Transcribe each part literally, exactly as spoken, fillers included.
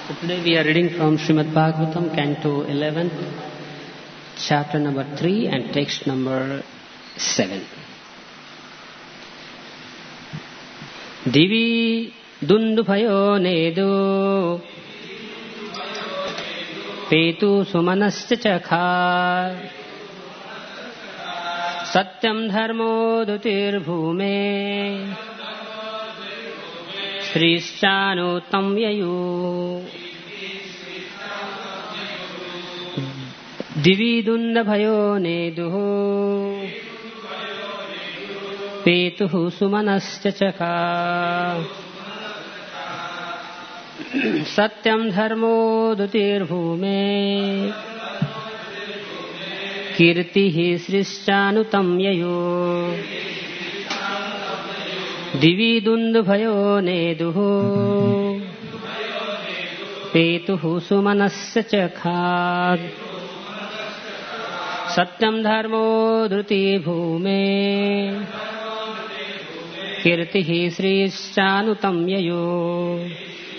So today we are reading from Srimad Bhagavatam, Canto eleven, chapter number three and text number seven. Divi Dundubhayo Nedu Petu Sumanasya Chakha Satyam Dharmo Dutir Bhume Shrishchanutam Yayu Divi Dundubhayo Nedu Petuhu Sumanasya Chakha Satyam Dharmo Dutir Bhume Kirtihi Shrishchanutam Yayo Divi Dundubhayo Neduhu Petuhu Sumanasya Chakha Satyam Dharmo Dhruti Bhume Kirtihi Shrishchanutam Yayo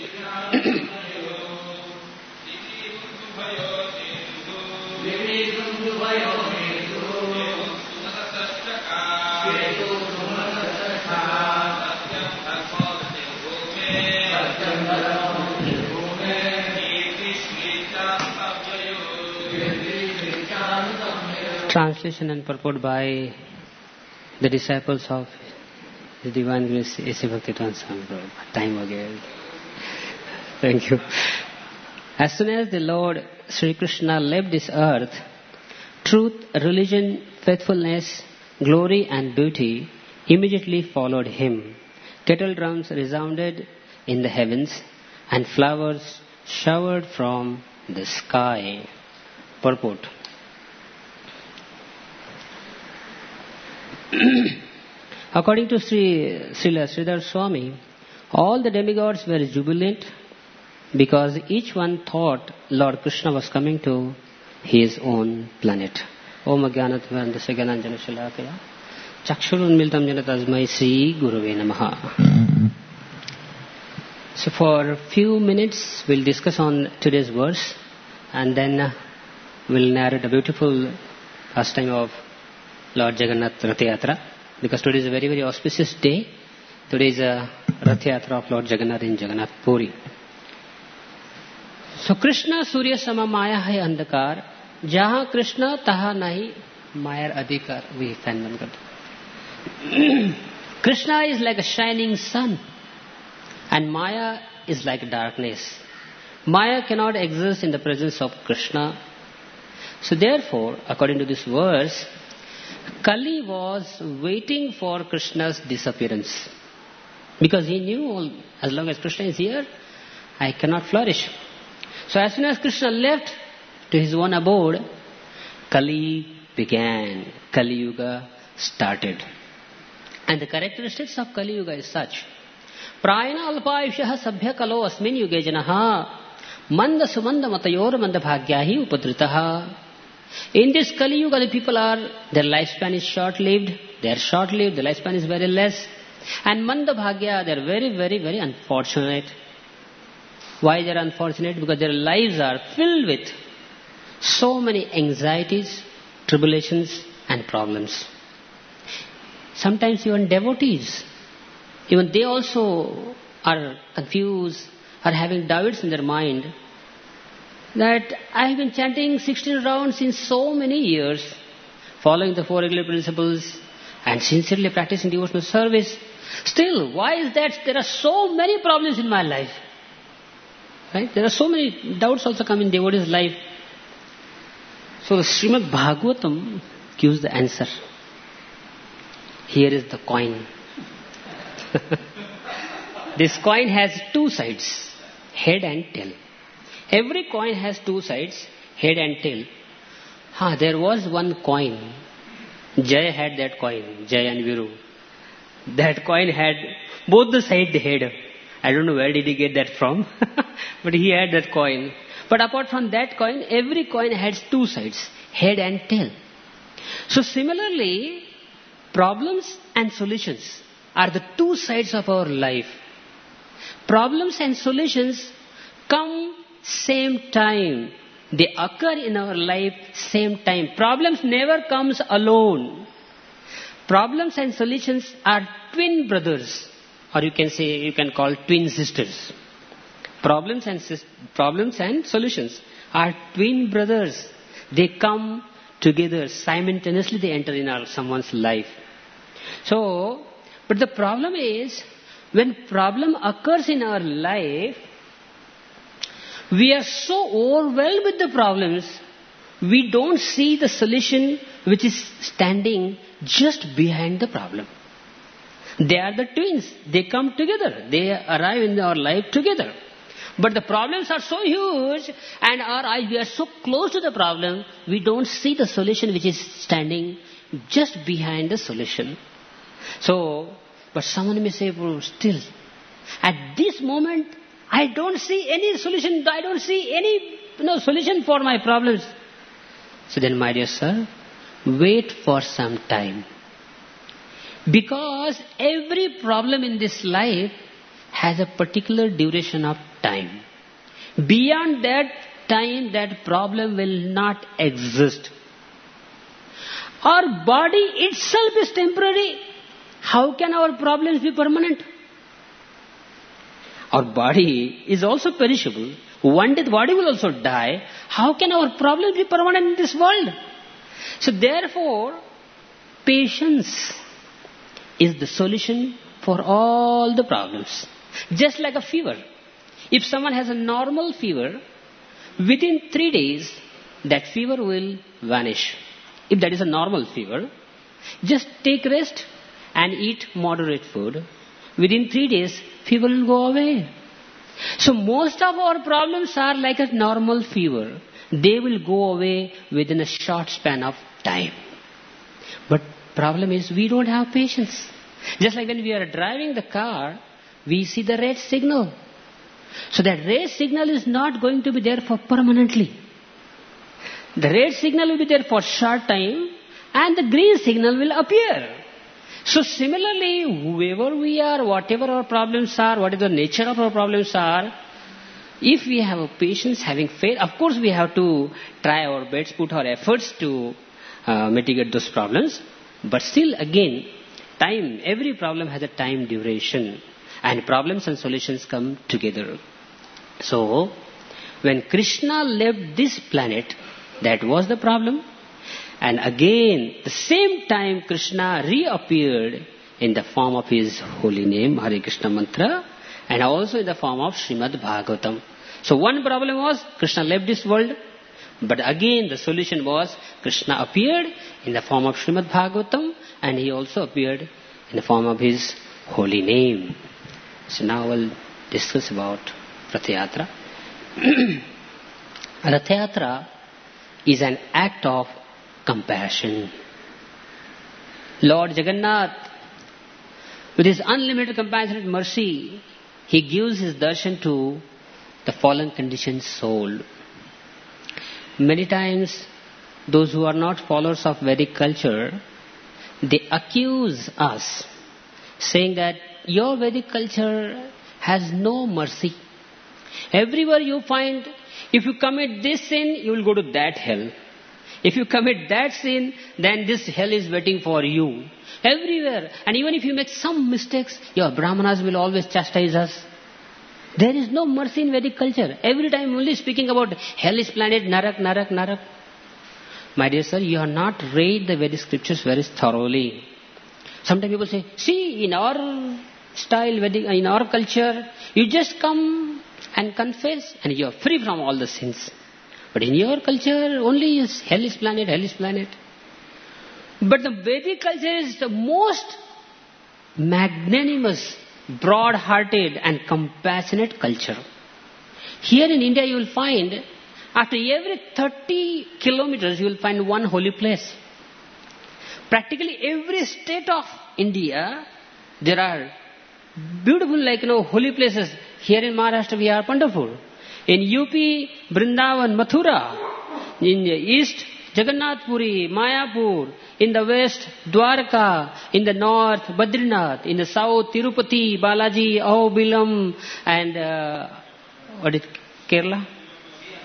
Translation and purport by the disciples of the Divine Grace A C Bhaktivedanta Swami Prabhupada. Time again. Thank you. As soon as the Lord Sri Krishna left this earth, truth, religion, faithfulness, glory and beauty immediately followed him. Kettle drums resounded in the heavens and flowers showered from the sky. Purport. According to Sri Srila Sridhar Swami, all the demigods were jubilant because each one thought Lord Krishna was coming to his own planet. Om Ajnanatvarandasya Gyananjana Shalakaya Chakshurunmilitam Jena Tasmai Sri Gurave Namaha. So for a few minutes we'll discuss on today's verse and then uh, we'll narrate a beautiful pastime of Lord Jagannath Rath Yatra, because today is a very very auspicious day. Today is a Rath Yatra of Lord Jagannath in Jagannath Puri. So Krishna Surya Sama Maya Hai Andhakar, Jaha Krishna Taha Nahi Mayar Adhikar. We fan Krishna is like a shining sun and Maya is like darkness. Maya cannot exist in the presence of Krishna. So therefore, according to this verse, Kali was waiting for Krishna's disappearance because he knew as long as Krishna is here, I cannot flourish. So as soon as Krishna left to his own abode, Kali began. Kali Yuga started. And the characteristics of Kali Yuga is such. Prayana alpayushaha sabhya kalo asmin yuge janaha manda sumanda matayor manda bhagyahi upadritaha. In this Kali Yuga, the people are, their lifespan is short-lived, they are short-lived, their lifespan is very less. And Manda Bhagya, they are very, very, very unfortunate. Why they are unfortunate? Because their lives are filled with so many anxieties, tribulations and problems. Sometimes even devotees, even they also are confused, are having doubts in their mind, that I have been chanting sixteen rounds in so many years, following the four regular principles and sincerely practicing devotional service. Still, why is that there are so many problems in my life? Right? There are so many doubts also come in devotee's life. So the Srimad Bhagavatam gives the answer. Here is the coin. This coin has two sides, head and tail. Every coin has two sides, head and tail. Ah, there was one coin. Jay had that coin, Jay and Viru. That coin had both the side the head. I don't know where did he get that from, but he had that coin. But apart from that coin, every coin has two sides, head and tail. So similarly, problems and solutions are the two sides of our life. Problems and solutions come same time. They occur in our life same time. Problems never comes alone. Problems and solutions are twin brothers, or you can say, you can call twin sisters. Problems and problems and solutions are twin brothers. They come together simultaneously. They enter in our someone's life. So, but the problem is, when problem occurs in our life, we are so overwhelmed with the problems, we don't see the solution which is standing just behind the problem. They are the twins. They come together. They arrive in our life together. But the problems are so huge, and our eyes, we are so close to the problem, we don't see the solution which is standing just behind the solution. So, but someone may say, well, still, at this moment, I don't see any solution. I don't see any you know, solution for my problems. So then, my dear sir, wait for some time. Because every problem in this life has a particular duration of time. Beyond that time, that problem will not exist. Our body itself is temporary. How can our problems be permanent? Our body is also perishable. One day the body will also die. How can our problems be permanent in this world? So therefore, patience is the solution for all the problems. Just like a fever. If someone has a normal fever, within three days, that fever will vanish. If that is a normal fever, just take rest and eat moderate food. Within three days, fever will go away. So most of our problems are like a normal fever. They will go away within a short span of time. But problem is we don't have patience. Just like when we are driving the car, we see the red signal. So that red signal is not going to be there for permanently. The red signal will be there for short time and the green signal will appear. So similarly, whoever we are, whatever our problems are, whatever the nature of our problems are, if we have a patience, having faith, of course we have to try our best, put our efforts to uh, mitigate those problems. But still again, time, every problem has a time duration. And problems and solutions come together. So, when Krishna left this planet, that was the problem. And again, the same time Krishna reappeared in the form of his holy name, Hare Krishna mantra, and also in the form of Srimad Bhagavatam. So one problem was Krishna left this world, but again the solution was Krishna appeared in the form of Srimad Bhagavatam, and he also appeared in the form of his holy name. So now we'll discuss about Rath Yatra. Rath Yatra is an act of compassion. Lord Jagannath, with his unlimited compassionate mercy, he gives his darshan to the fallen conditioned soul. Many times, those who are not followers of Vedic culture, they accuse us, saying that your Vedic culture has no mercy. Everywhere you find, if you commit this sin, you will go to that hell. If you commit that sin, then this hell is waiting for you. Everywhere. And even if you make some mistakes, your Brahmanas will always chastise us. There is no mercy in Vedic culture. Every time only speaking about hellish planet, Narak, Narak, Narak. My dear sir, you have not read the Vedic scriptures very thoroughly. Sometimes people say, see, in our style, Vedic, in our culture, you just come and confess and you are free from all the sins. But in your culture, only is hellish planet, hellish planet. But the Vedic culture is the most magnanimous, broad-hearted and compassionate culture. Here in India you will find, after every thirty kilometers you will find one holy place. Practically every state of India, there are beautiful like you know holy places. Here in Maharashtra we have Pandharpur. In U P, Vrindavan, Mathura. In the east, Jagannath Puri, Mayapur. In the west, Dwarka. In the north, Badrinath. In the south, Tirupati, Balaji, Ahobilam, and uh, what is Kerala?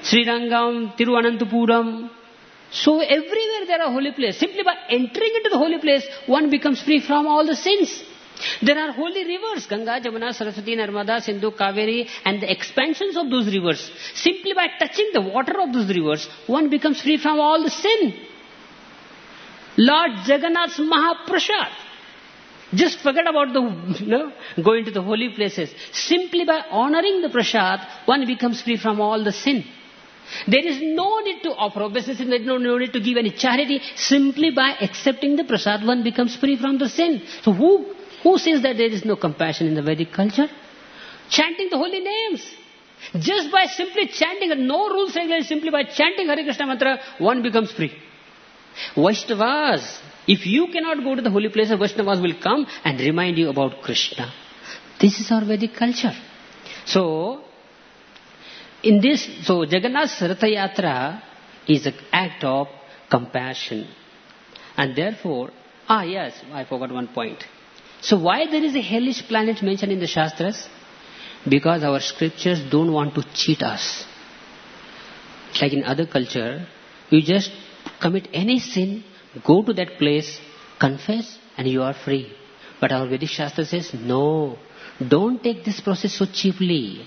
Srirangam, Tiruvananthapuram. So everywhere there are holy places. Simply by entering into the holy place, one becomes free from all the sins. There are holy rivers, Ganga, Jamuna, Saraswati, Narmada, Sindhu, Kaveri, and the expansions of those rivers. Simply by touching the water of those rivers, one becomes free from all the sin. Lord Jagannath's Mahaprasad. Just forget about the, you know, going to the holy places. Simply by honoring the prasad, one becomes free from all the sin. There is no need to offer obeisance, there is no, no need to give any charity. Simply by accepting the prasad, one becomes free from the sin. So who, who says that there is no compassion in the Vedic culture? Chanting the holy names. Just by simply chanting, no rules regulations, simply by chanting Hare Krishna mantra, one becomes free. Vaishnavas, if you cannot go to the holy place, Vaishnavas will come and remind you about Krishna. This is our Vedic culture. So, in this, so Jagannath's Ratha Yatra is an act of compassion. And therefore, ah yes, I forgot one point. So why there is a hellish planet mentioned in the Shastras? Because our scriptures don't want to cheat us. Like in other culture, you just commit any sin, go to that place, confess, and you are free. But our Vedic Shastra says, no, don't take this process so cheaply.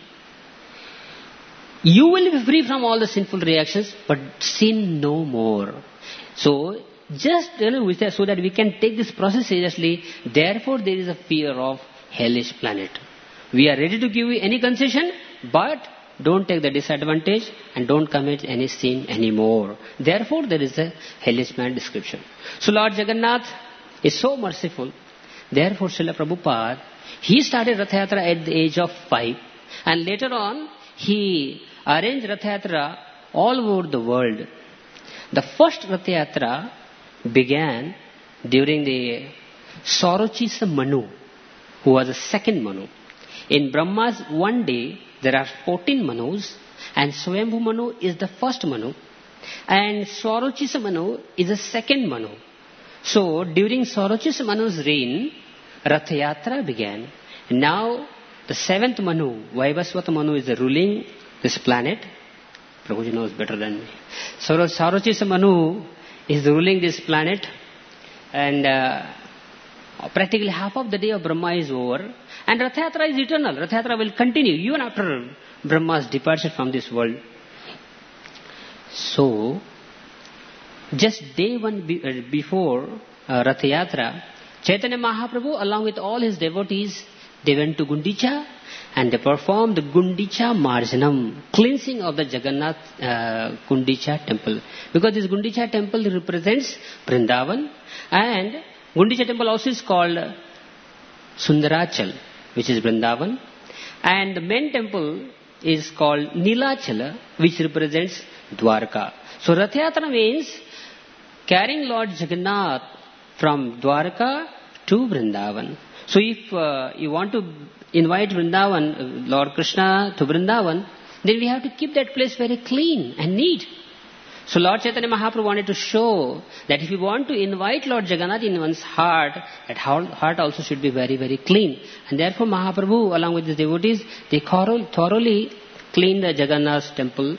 You will be free from all the sinful reactions, but sin no more. So, just you know, so that we can take this process seriously, therefore there is a fear of hellish planet. We are ready to give you any concession, but don't take the disadvantage and don't commit any sin anymore. Therefore there is a hellish planet description. So Lord Jagannath is so merciful. Therefore Srila Prabhupada, he started Ratha Yatra at the age of five, and later on he arranged Ratha Yatra all over the world. The first Ratha Yatra began during the Sarochisa Manu, who was the second Manu. In Brahma's one day, there are fourteen Manus, and Swayambhu Manu is the first Manu, and Sarochisa Manu is the second Manu. So, during Sarochisa Manu's reign, Ratha Yatra began. Now, the seventh Manu, Vaivasvata Manu, is ruling this planet. Prabhuji knows better than me. So, Sarochisa Manu is ruling this planet, and uh, practically half of the day of Brahma is over, and Ratha Yatra is eternal. Ratha Yatra will continue even after Brahma's departure from this world. So, just day one be, uh, before uh, Ratha Yatra, Chaitanya Mahaprabhu along with all his devotees, they went to Gundicha and they performed the Gundicha Marjanam, cleansing of the Jagannath uh, Gundicha temple. Because this Gundicha temple represents Vrindavan, and Gundicha temple also is called Sundarachal, which is Vrindavan, and the main temple is called Nilachala, which represents Dwarka. So Ratha Yatra means carrying Lord Jagannath from Dwarka to Vrindavan. So if uh, you want to invite Vrindavan, Lord Krishna to Vrindavan, then we have to keep that place very clean and neat. So Lord Chaitanya Mahaprabhu wanted to show that if you want to invite Lord Jagannath in one's heart, that heart also should be very, very clean. And therefore Mahaprabhu, along with his devotees, they thoroughly cleaned the Jagannath temple,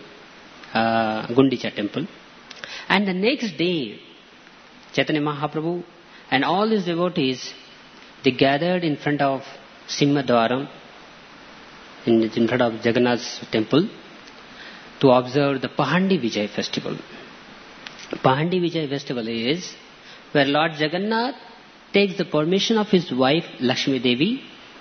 uh, Gundicha temple. And the next day, Chaitanya Mahaprabhu and all his devotees, they gathered in front of Simhadwaram, in, in front of Jagannath's temple, to observe the Pahandi Vijay festival. Pahandi Vijay festival is where Lord Jagannath takes the permission of his wife Lakshmi Devi.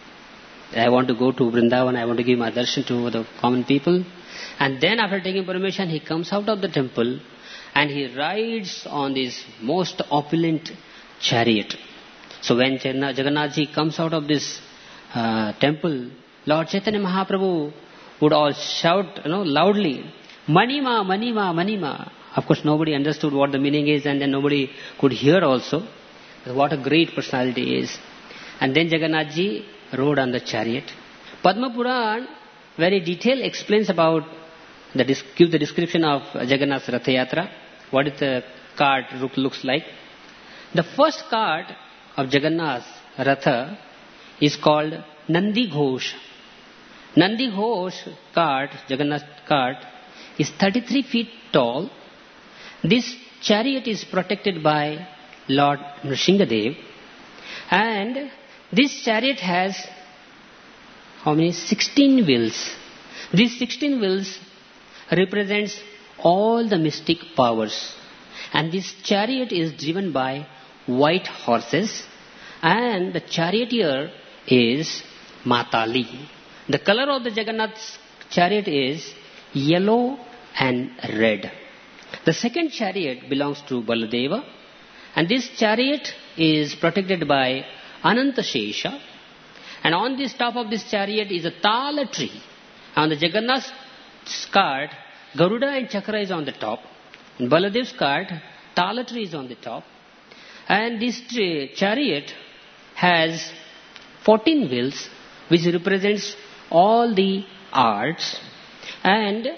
I want to go to Vrindavan, I want to give my darshan to the common people. And then after taking permission, he comes out of the temple and he rides on this most opulent chariot. So when Jagannath ji comes out of this uh, temple, Lord Chaitanya Mahaprabhu would all shout, you know, loudly, Manima, Manima, Manima. Of course, nobody understood what the meaning is, and then nobody could hear also. What a great personality he is. And then Jagannath ji rode on the chariot. Padma Puran very detailed explains about, the gives the description of Jagannath's Ratha Yatra, what the cart look, looks like. The first cart of Jagannath's Ratha is called Nandi Ghosh. Nandi Ghosh cart, Jagannath cart, is thirty-three feet tall. This chariot is protected by Lord Nrsingadev, and this chariot has how many? sixteen wheels. These sixteen wheels represents all the mystic powers, and this chariot is driven by white horses, and the charioteer is Matali. The color of the Jagannath's chariot is yellow and red. The second chariot belongs to Baladeva, and this chariot is protected by Anantashesha, and on this top of this chariot is a Tala tree. On the Jagannath's cart, Garuda and Chakra is on the top. In Baladev's cart, Tala tree is on the top. And this tree, chariot has fourteen wheels, which represents all the arts. And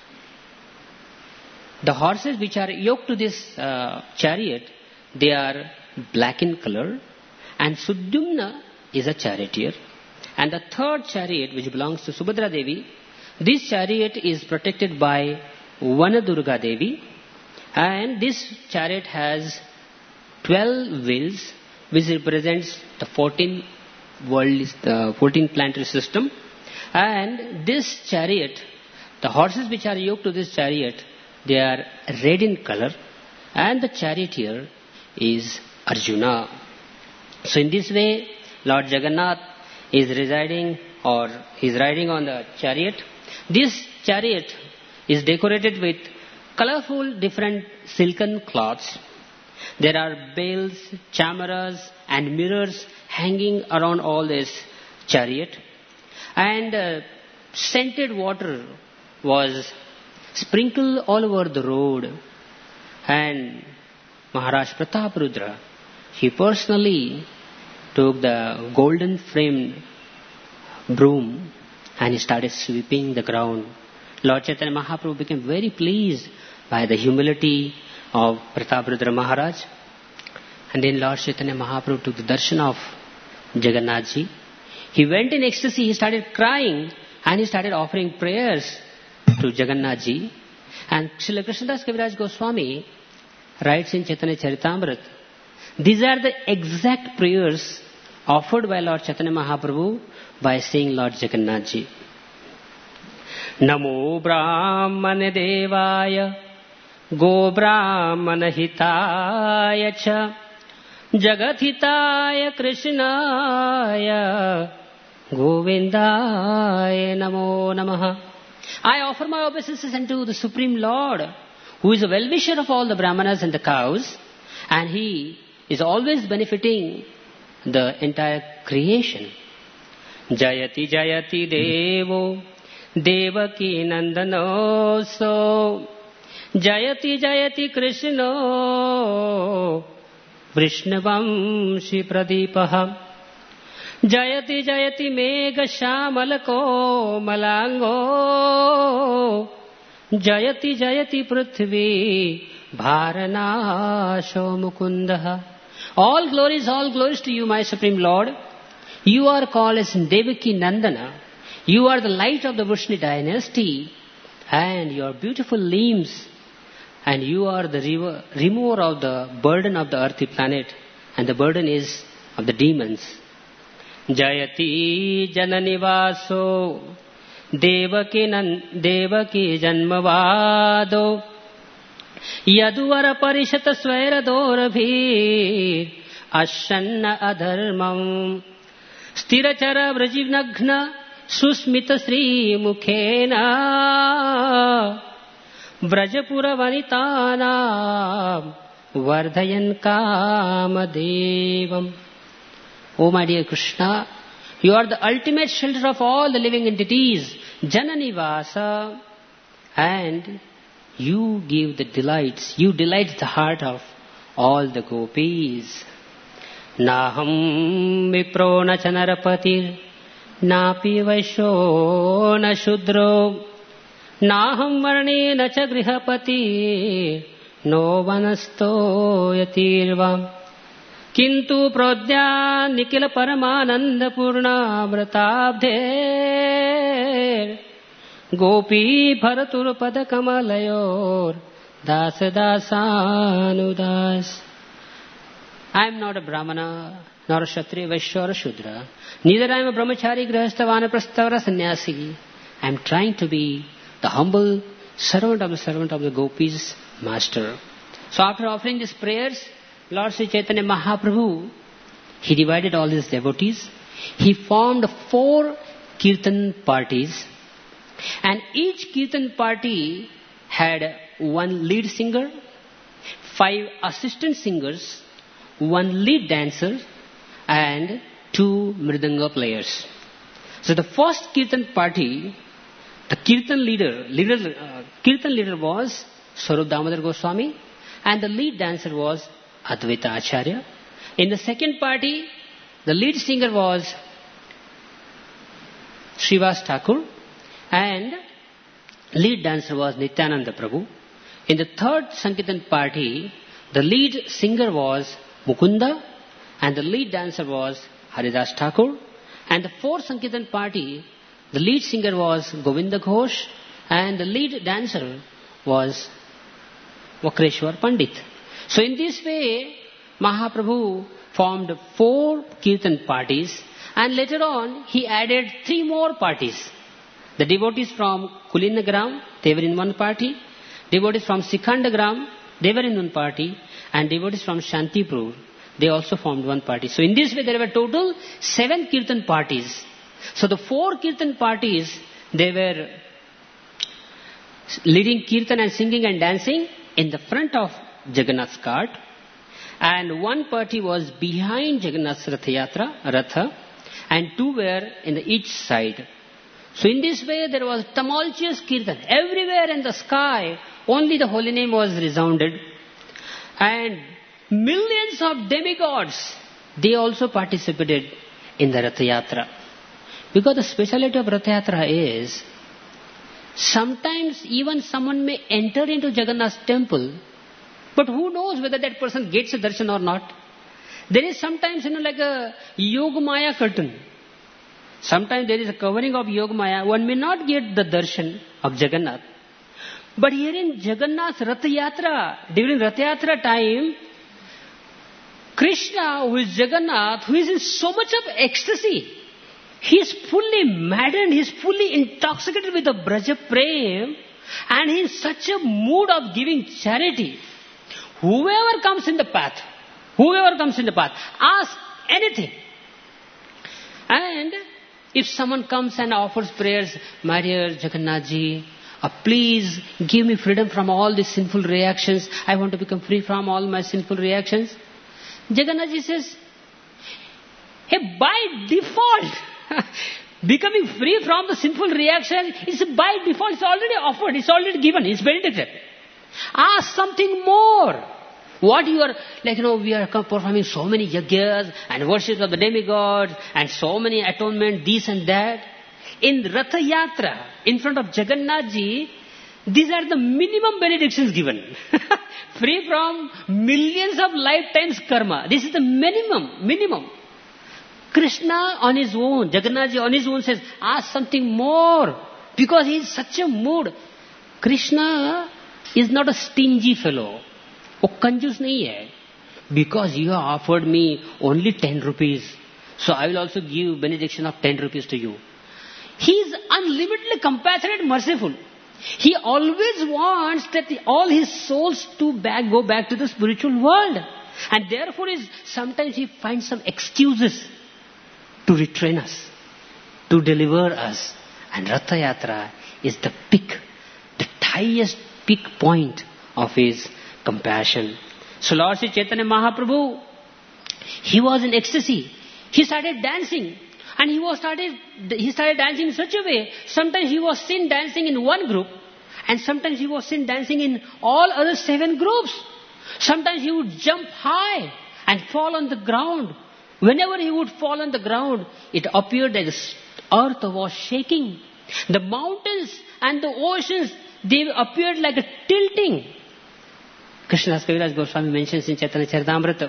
the horses which are yoked to this uh, chariot, they are black in color. And Sudyumna is a charioteer. And the third chariot, which belongs to Subhadra Devi, this chariot is protected by Vanadurga Devi. And this chariot has twelve wheels, which represents the fourteen world, the fourteen planetary system. And this chariot, the horses which are yoked to this chariot, they are red in color, and the charioteer is Arjuna. So in this way, Lord Jagannath is residing, or he is riding on the chariot. This chariot is decorated with colorful different silken cloths. There are bells, chamaras and mirrors hanging around all this chariot. And uh, scented water was sprinkled all over the road. And Maharaj Prataparudra, he personally took the golden framed broom and he started sweeping the ground. Lord Chaitanya Mahaprabhu became very pleased by the humility of Prataparudra Maharaj. And then Lord Chaitanya Mahaprabhu took the darshan of Jagannath Ji. He went in ecstasy, he started crying, and he started offering prayers to Jagannath Ji. And Srila Krishnadas Kaviraj Goswami writes in Chaitanya Charitamrita, these are the exact prayers offered by Lord Chaitanya Mahaprabhu by saying Lord Jagannath Ji. Namo Brahmane Devaya Go Brahmana Hitaya Cha Jagat Hitaya Krishnaya Govindaya Namo Namaha. I offer my obeisances unto the Supreme Lord, who is a well-wisher of all the Brahmanas and the cows, and he is always benefiting the entire creation. Jayati Jayati Devo Devaki Nandano So Jayati Jayati Krishna Vrishnavamshi Pradipaha Jayati Jayati Megha Shamalako Malango Jayati Jayati Prithvi Bharanasho Mukundaha. All glories, all glories to you, my Supreme Lord. You are called as Devaki Nandana. You are the light of the Vrishni dynasty, and your beautiful limbs, and you are the remover, remover of the burden of the earthly planet, and the burden is of the demons. Jayati Jananivaso Devaki Nan Devaki Janmavado Yaduvara Parishata Swaira Dorabhir Ashanna Adharmam Stirachara Vrajivnagna Susmita Sri Mukhena Vrajapura Vanitana Vardhayan Kamadevam. O my dear Krishna, you are the ultimate shelter of all the living entities, Jananivasa, and you give the delights, you delight the heart of all the gopis. Naham vipro na chanarapatir napi vaisho na shudro naham varne na cha grihapati no vanasto yatirvam kintu prodya nikila paramananda purna mratabdhe Gopi Bharatur Padakamalayur Das Dasanudas. I am not a Brahmana, nor a Kshatriya, Vaishya or a Shudra. Neither I am a Brahmachari, Grihastha, Vanaprastha or a Sannyasi. I am trying to be the humble servant of the servant of the Gopis, master. So after offering these prayers, Lord Sri Chaitanya Mahaprabhu, he divided all his devotees. He formed four kirtan parties. And each kirtan party had one lead singer, five assistant singers, one lead dancer, and two mridanga players. So the first kirtan party, the kirtan leader, leader uh, kirtan leader was Swarup Damodar Goswami, and the lead dancer was Advaita Acharya. In the second party, the lead singer was Srivas Thakur, and lead dancer was Nityananda Prabhu. In the third Sankirtan party, the lead singer was Mukunda, and the lead dancer was Haridas Thakur. And the fourth Sankirtan party, the lead singer was Govinda Ghosh, and the lead dancer was Vakreshwar Pandit. So in this way, Mahaprabhu formed four kirtan parties, and later on he added three more parties. The devotees from Kulindagram, they were in one party. Devotees from Sikhandagram, they were in one party. And devotees from Shantipur, they also formed one party. So in this way there were total seven kirtan parties. So the four kirtan parties, they were leading kirtan and singing and dancing in the front of Jagannath's cart. And one party was behind Jagannath's Ratha Yatra, Ratha, and two were in the each side. So in this way there was tumultuous kirtan. Everywhere in the sky, only the holy name was resounded. And millions of demigods, they also participated in the Ratha Yatra. Because the speciality of Ratha Yatra is, sometimes even someone may enter into Jagannath's temple, but who knows whether that person gets a darshan or not. There is sometimes, you know, like a Yogamaya curtain. Sometimes there is a covering of Yogamaya. One may not get the darshan of Jagannath. But here in Jagannath's Ratha Yatra, during Ratha Yatra time, Krishna, who is Jagannath, who is in so much of ecstasy, he is fully maddened, he is fully intoxicated with the Braja Prem, and he is in such a mood of giving charity. Whoever comes in the path, whoever comes in the path, ask anything. And if someone comes and offers prayers, my dear Jagannathji, uh, please give me freedom from all these sinful reactions. I want to become free from all my sinful reactions. Jagannathji says, hey, by default, becoming free from the sinful reaction is by default. It's already offered. It's already given. It's benedicted. Ask something more. What you are, like, you know, we are performing so many yajnas and worship of the demigods and so many atonement, this and that. In Ratha Yatra, in front of Jagannathji, these are the minimum benedictions given. Free from millions of lifetimes karma. This is the minimum, minimum. Krishna on his own, Jagannathji on his own says, ask something more. Because he is such a mood. Krishna is not a stingy fellow. वो कंजूस नहीं है. Because you have offered me only ten rupees, so I will also give benediction of ten rupees to you. He is unlimitedly compassionate, merciful. He always wants that the, all his souls to back, go back to the spiritual world. And therefore is sometimes he finds some excuses to retrain us, to deliver us. And Ratha Yatra is the peak, the highest peak point of his compassion. So Lord Sri Chaitanya Mahaprabhu, he was in ecstasy. He started dancing. And he was started, he started dancing in such a way, sometimes he was seen dancing in one group, and sometimes he was seen dancing in all other seven groups. Sometimes he would jump high and fall on the ground. Whenever he would fall on the ground, it appeared that the earth was shaking. The mountains and the oceans, they appeared like a tilting. Krishnadas Kaviraj Goswami mentions in Chaitanya Charitamrita,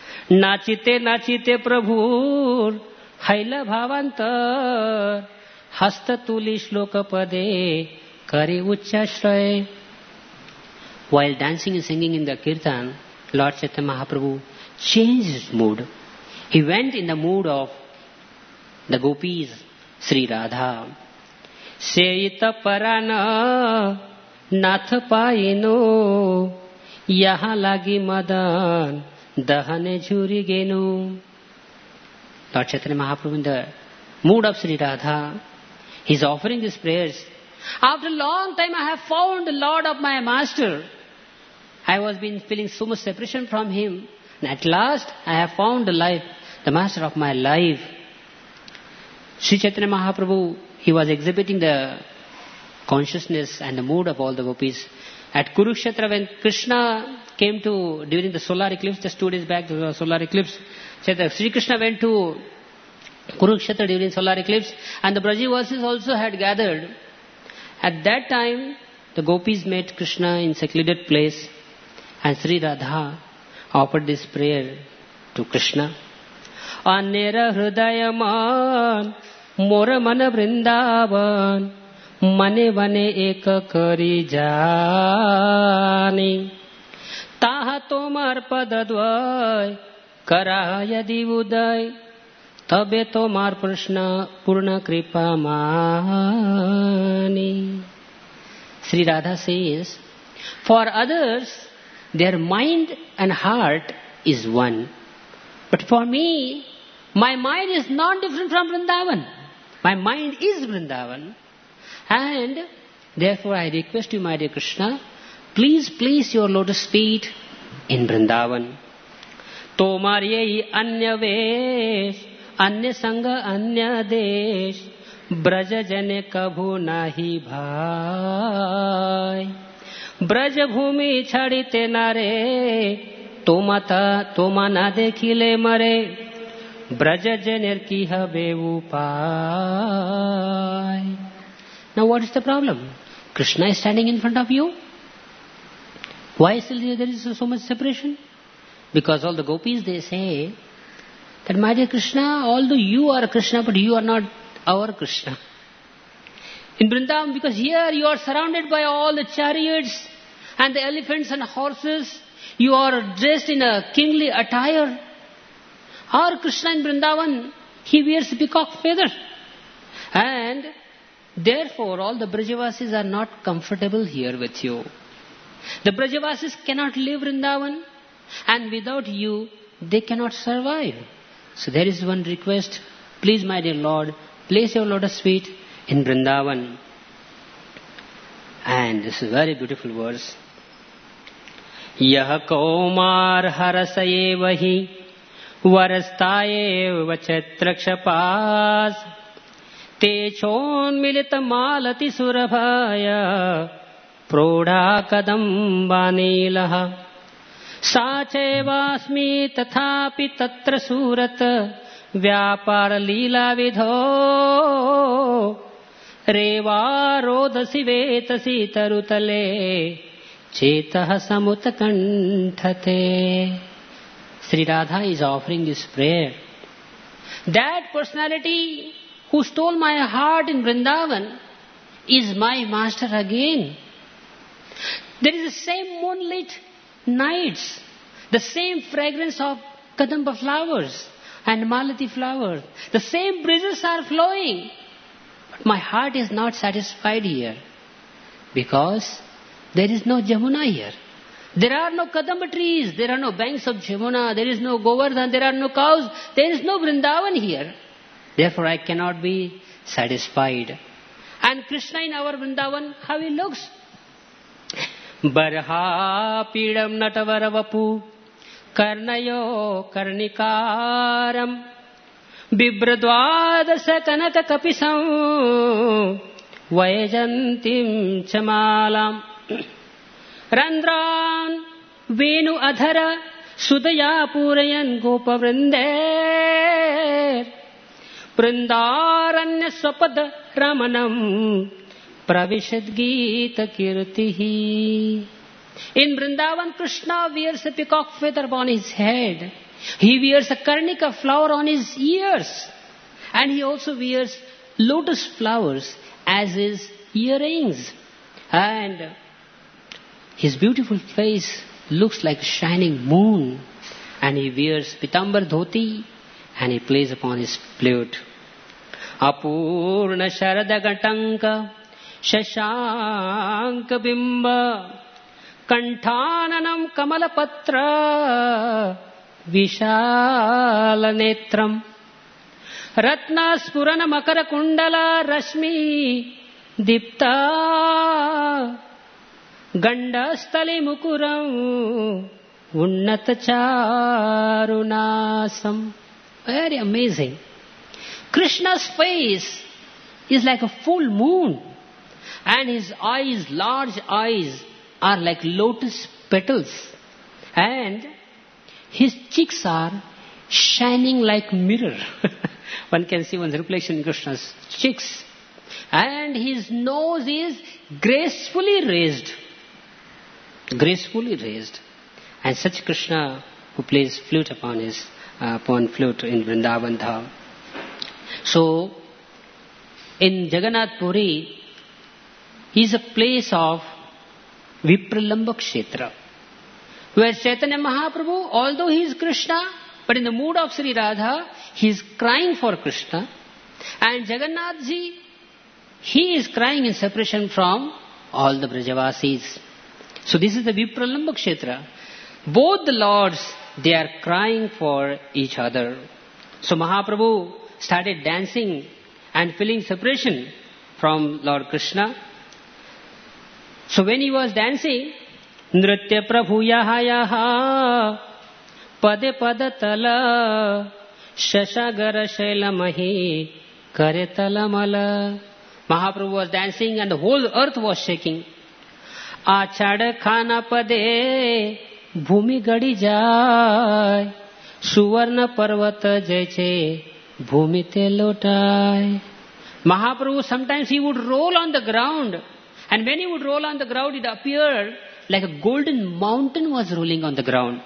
Nachite nachite Prabhur Haila Bhavantar Hastatuli Shlokapade Kari Uchashray. While dancing and singing in the kirtan, Lord Chaitanya Mahaprabhu changed his mood. He went in the mood of the gopis, Sri Radha. Seyita parana nath paino yaha lagi madan dahane jhuri genu. Lord Chaitanya Mahaprabhu in the mood of Sri Radha, he is offering these prayers. After a long time I have found the Lord of my master. I was been feeling so much separation from him. And at last I have found the life, the master of my life. Sri Chaitanya Mahaprabhu, he was exhibiting the consciousness and the mood of all the gopis. At Kurukshetra, when Krishna came to, during the solar eclipse, just two days back, the solar eclipse, Sri Krishna went to Kurukshetra during solar eclipse, and the Brajavasis also had gathered. At that time, the gopis met Krishna in secluded place, and Sri Radha offered this prayer to Krishna. Anera hrudayaman mora mana vrindavan mane vane eka kari jani taha tomar padadvay karaya divuday tabe tomar prashna purna kripa mani. Sri Radha says, for others their mind and heart is one. But for me, my mind is not different from Vrindavan. My mind is Vrindavan. And therefore I request you, my dear Krishna, please place your lotus feet in Vrindavan. Tomar yehi anya vesh, anya sanga anya desh, braja jane kabhu nahi bhai. Braja bhumi chadite nare, Tomata tomana dekhile mare, braja janer ki habe upai. Now what is the problem? Krishna is standing in front of you. Why still there is so much separation? Because all the gopis, they say that, my dear Krishna, although you are Krishna, but you are not our Krishna. In Vrindavan, because here you are surrounded by all the chariots and the elephants and horses. You are dressed in a kingly attire. Our Krishna in Vrindavan, he wears a peacock feather. And therefore all the Brajavasis are not comfortable here with you. The Brajavasis cannot live Vrindavan, and without you they cannot survive. So there is one request. Please, my dear Lord, place your lotus feet in Vrindavan. And this is a very beautiful verse. Yah kaumar harasaye vahi varastaye vachatrakshapas te chon milita malati surabhaya prodha kadambanilaha sache vasmi tathapi tatra surat vyapar lila vidho reva rodasi vetasi tarutale Chetah samutakanthate. Sri Radha is offering this prayer. That personality who stole my heart in Vrindavan is my master again. There is the same moonlit nights, the same fragrance of kadamba flowers and malati flowers. The same breezes are flowing. But my heart is not satisfied here because there is no Jamuna here. There are no Kadamba trees. There are no banks of Jamuna. There is no Govardhan. There are no cows. There is no Vrindavan here. Therefore I cannot be satisfied. And Krishna in our Vrindavan, how he looks? Barha pidam natavaravapu karnayo karnikaram bibradvadasa kanaka kapisam vayajantim chamalam Randran Venu Adhara Sudaya Purayan Gopa Vrinde Vrindaranya Swapada Ramanam Pravishad Gita Kirtihi. In Vrindavan, Krishna wears a peacock feather on his head. He wears a karnika flower on his ears. And he also wears lotus flowers as his earrings. And his beautiful face looks like a shining moon. And he wears pitambar dhoti and he plays upon his flute. Apurna Sharada Gatanka Shashanka Bimba Kanthananam Kamalapatra Vishala Netram Ratna Spurana Makara Kundala Rashmi Dipta Gandastali Mukuram Unnatacharunasam. Very amazing. Krishna's face is like a full moon, and his eyes, large eyes, are like lotus petals, and his cheeks are shining like mirror. One can see one's reflection in Krishna's cheeks, and his nose is gracefully raised. Gracefully raised. And such Krishna who plays flute upon his uh, upon flute in Vrindavan Dham. So, in Jagannath Puri is a place of Vipralamba Kshetra, where Chaitanya Mahaprabhu, although he is Krishna, but in the mood of Sri Radha, he is crying for Krishna, and Jagannath ji, he is crying in separation from all the Brajavasis. So this is the Vipralamba Kshetra. Both the lords, they are crying for each other. So Mahaprabhu started dancing and feeling separation from Lord Krishna. So when he was dancing, Nritya Prabhu Yaha Yaha Pade Padatala Shashagara Shailamahi Karetalamala. Mahaprabhu was dancing and the whole earth was shaking. Achad Khana Pade Bhumi Gadi Jai Suvarna Parvata Jaiche Bhumi Te Lotai. Mahaprabhu, sometimes he would roll on the ground, and when he would roll on the ground, it appeared like a golden mountain was rolling on the ground.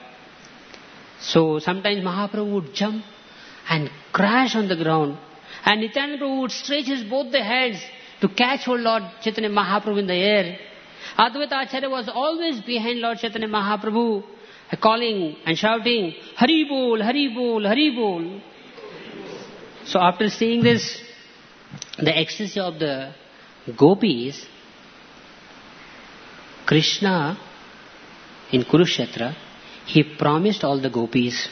So sometimes Mahaprabhu would jump and crash on the ground, and Nityananda Prabhu would stretch his both the hands to catch hold Lord Chaitanya Mahaprabhu in the air. Advaita Acharya was always behind Lord Chaitanya Mahaprabhu, calling and shouting, Hari Bol, Hari Bol, Hari Bol. So after seeing this, the ecstasy of the gopis, Krishna in Kurukshetra, he promised all the gopis,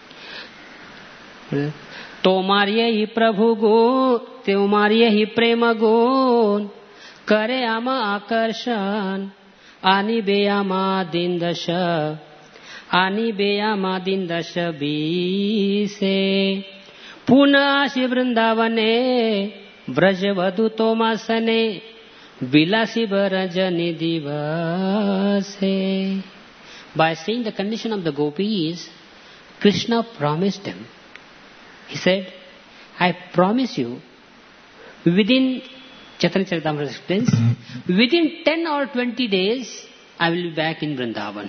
Tomariye hi prabhu go, Tomariye hi prema go, Kare ama akarshan, Ani beyama dindasha, Ani beyama dindasha bise, Puna Shivrindavane, Brajavadu Tomasane, Vilasi Barajani Divase. By saying the condition of the gopis, Krishna promised them. He said, I promise you, within, Chaitanya Charitamrita explains, within ten or twenty days, I will be back in Vrindavan.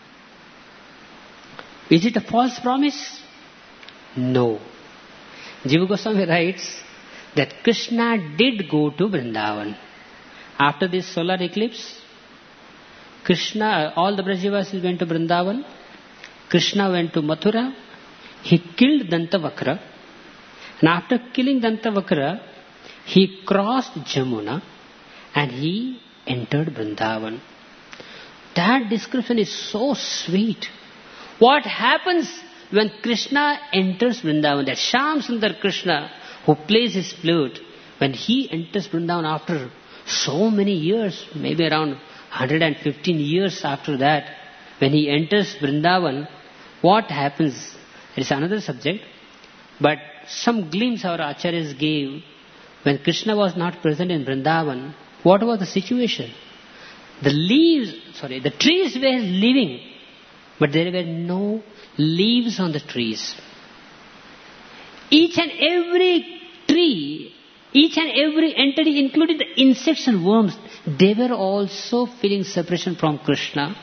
Is it a false promise? No. Jiva Goswami writes that Krishna did go to Vrindavan. After this solar eclipse, Krishna, all the Brajavasis went to Vrindavan. Krishna went to Mathura. He killed Dantavakra. And after killing Dantavakra, he crossed Jamuna and he entered Vrindavan. That description is so sweet. What happens when Krishna enters Vrindavan? That Shyam Sundar Krishna who plays his flute, when he enters Vrindavan after so many years, maybe around one hundred fifteen years after that, when he enters Vrindavan, what happens? It is another subject, but some glimpse our acharyas gave when Krishna was not present in Vrindavan. What was the situation? The leaves, sorry, the trees were living, but there were no leaves on the trees. Each and every tree, each and every entity, including the insects and worms, they were also feeling separation from Krishna.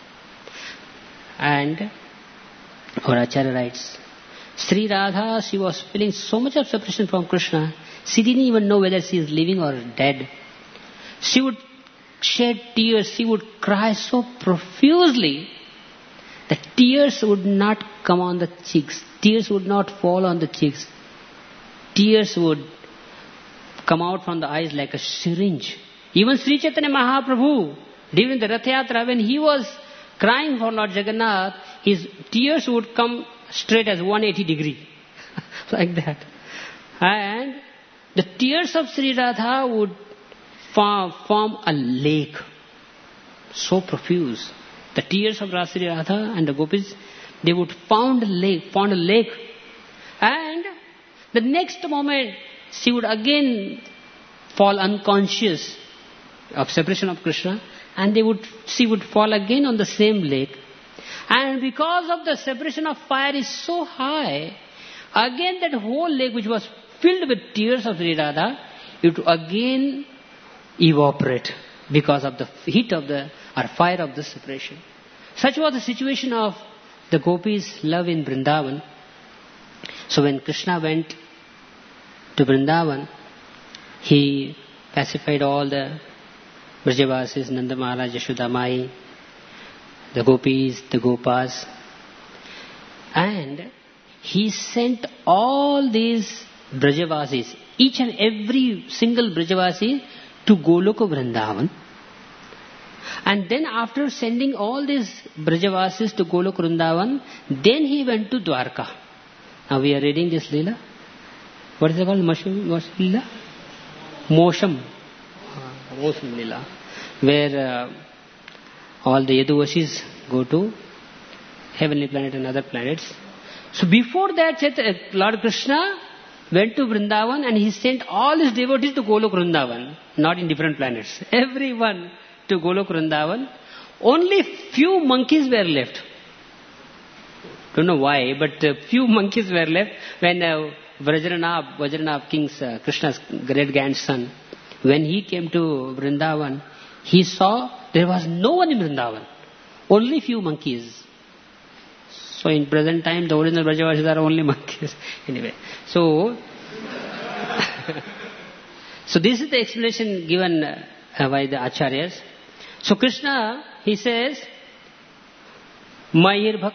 And our Acharya writes, Sri Radha, she was feeling so much of separation from Krishna. She didn't even know whether she is living or dead. She would shed tears. She would cry so profusely that tears would not come on the cheeks. Tears would not fall on the cheeks. Tears would come out from the eyes like a syringe. Even Sri Chaitanya Mahaprabhu, during the Rath Yatra, when he was crying for Lord Jagannath, his tears would come straight as one hundred eighty degree. Like that. And the tears of Sri Radha would form, form a lake. So profuse. The tears of Sri Radha and the gopis, they would found a lake, found a lake. And the next moment, she would again fall unconscious of separation of Krishna, and they would, she would fall again on the same lake. And because of the separation of fire is so high, again that whole lake which was filled with tears of Sri Radha, it would again evaporate because of the heat of the, or fire of the separation. Such was the situation of the gopis' love in Vrindavan. So when Krishna went to Vrindavan, he pacified all the Brajavasis, Nanda Maharaj, Yashoda Mai, the gopis, the gopas, and he sent all these Brajavasis, each and every single Brajavasi, to Goloka Vrindavan. And then after sending all these Brajavasis to Goloka Vrindavan, then he went to Dwarka. Now we are reading this Leela. What is it called? Mosham Leela? Mosham. Mosham Leela. Where uh, all the Yaduvasis go to heavenly planet and other planets. So before that, Lord Krishna went to Vrindavan and he sent all his devotees to Golok Vrindavan, not in different planets. Everyone to Golok Vrindavan. Only few monkeys were left. Don't know why, but uh, few monkeys were left when uh, Vajranabh, Vajranabh King's, uh, Krishna's great grandson, when he came to Vrindavan, he saw there was no one in Vrindavan. Only few monkeys. So in present time, the original Brajavasis are only monkeys. Anyway, so so this is the explanation given uh, by the Acharyas. So Krishna, he says, Mahir Bhakti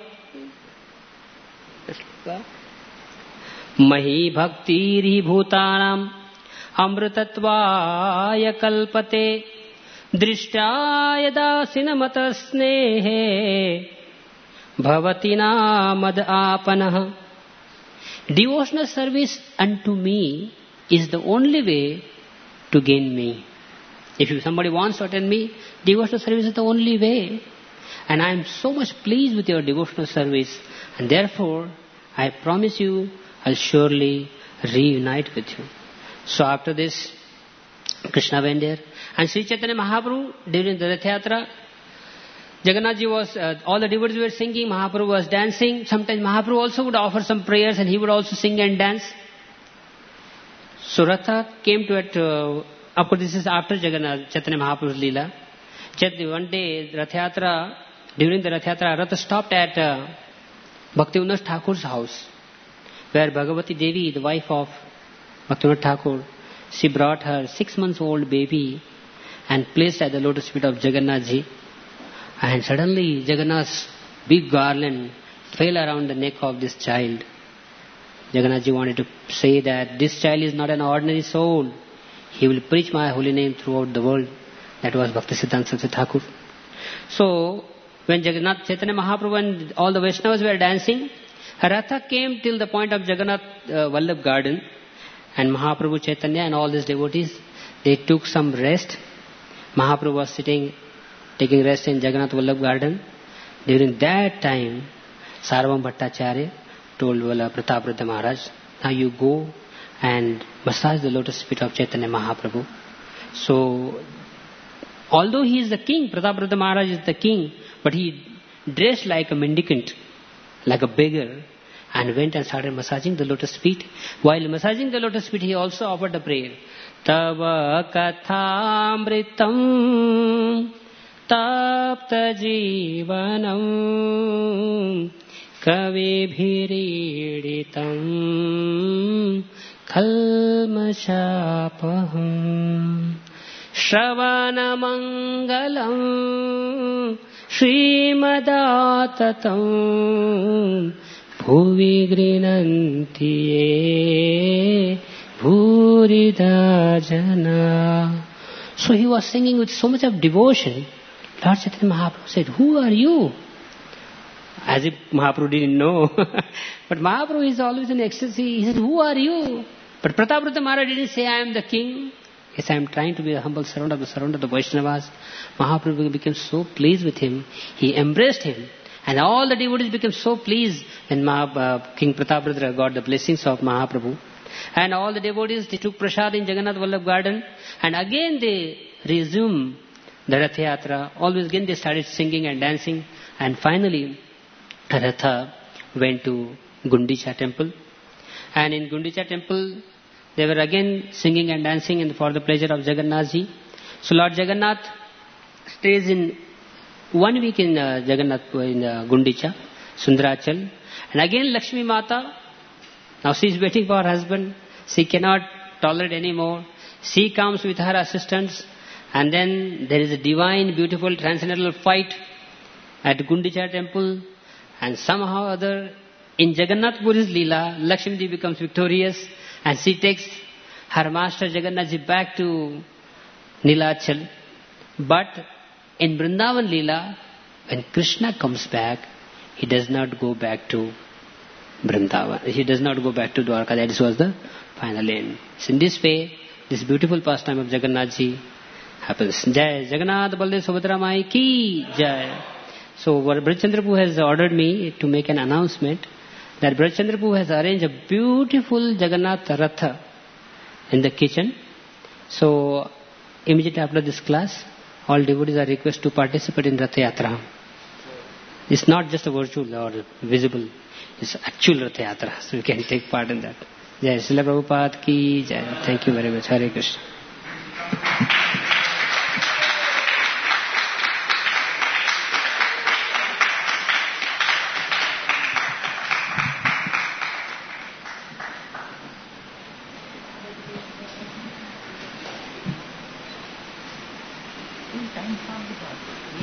Mahi Bhaktiri Bhutanam Amritatvaya Kalpate Drishtaya Dasinamata Snehe Bhavatina Mad Apanah. Devotional service unto me is the only way to gain me. If you, somebody wants to attend me, devotional service is the only way. And I am so much pleased with your devotional service. And therefore, I promise you, I'll surely reunite with you. So after this, Krishna went there. And Sri Chaitanya Mahaprabhu, during the Rath Yatra, Jagannath ji was, uh, all the devotees were singing, Mahaprabhu was dancing. Sometimes Mahaprabhu also would offer some prayers and he would also sing and dance. So Ratha came to it, uh, of course this is after Jagannath, Chaitanya Mahaprabhu's Leela. One day, Rath Yatra, during the Rath Yatra, Ratha stopped at uh, Bhaktivinoda Thakur's house, where Bhagavati Devi, the wife of Bhaktivinoda Thakur, she brought her six months old baby and placed at the lotus feet of Jagannath ji. And suddenly Jagannath's big garland fell around the neck of this child. Jagannath ji wanted to say that this child is not an ordinary soul. He will preach my holy name throughout the world. That was Bhaktisiddhanta Saraswati Thakur. So, when Jagannath, Chaitanya Mahaprabhu and all the Vaishnavas were dancing, Ratha came till the point of Jagannath uh, Vallabh garden, and Mahaprabhu Chaitanya and all these devotees, they took some rest. Mahaprabhu was sitting, taking rest in Jagannath Vallabh garden. During that time, Sarvam Bhattacharya told Valla Pratapraddha Maharaj, now you go and massage the lotus feet of Chaitanya Mahaprabhu. So, although he is the king, Pratapraddha Maharaj is the king, but he dressed like a mendicant, like a beggar, and went and started massaging the lotus feet. While massaging the lotus feet, he also offered a prayer. Tava kathamritam tapta jivanam kavi bhiriditam kalma chapaham Shravana mangalam Srimadaatatam Bhuvi grinanti ye Bhurida jana. So he was singing with so much of devotion. Lord Chaitanya Mahaprabhu said, who are you? As if Mahaprabhu didn't know. But Mahaprabhu is always in ecstasy. He said, who are you? But Prataparudra Maharaj didn't say, I am the king. Yes, I am trying to be a humble servant of the servant of the Vaishnavas. Mahaprabhu became so pleased with him. He embraced him. And all the devotees became so pleased when Maha, uh, King Prataparudra got the blessings of Mahaprabhu. And all the devotees, they took prasad in Jagannath Vallabh garden. And again they resumed the Rath Yatra. Always again they started singing and dancing. And finally, Ratha went to Gundicha temple. And in Gundicha temple, they were again singing and dancing in, for the pleasure of Jagannath ji. So Lord Jagannath stays in one week in uh, Jagannath, in uh, Gundicha, Sundarachal. And again Lakshmi Mata, now she is waiting for her husband. She cannot tolerate anymore. She comes with her assistants. And then there is a divine, beautiful, transcendental fight at Gundicha temple. And somehow or other, in Jagannath Puri's Leela, Lakshmi ji becomes victorious. And she takes her master Jagannath ji back to Nilachal. But in Vrindavan Leela, when Krishna comes back, he does not go back to Vrindavan. He does not go back to Dwarka. That was the final end. So in this way, this beautiful pastime of Jagannath ji happens. Jai Jagannath Baldev Subhadra Mai ki Jai. So Brajchandra Prabhu has ordered me to make an announcement that Brajchandra Prabhu has arranged a beautiful Jagannath Ratha in the kitchen. So immediately after this class, all devotees are requested to participate in Rath Yatra. It's not just a virtual or visible, it's actual Rath Yatra. So you can take part in that. Jai Srila Prabhupada ki Jai. Thank you very much. Hare Krishna.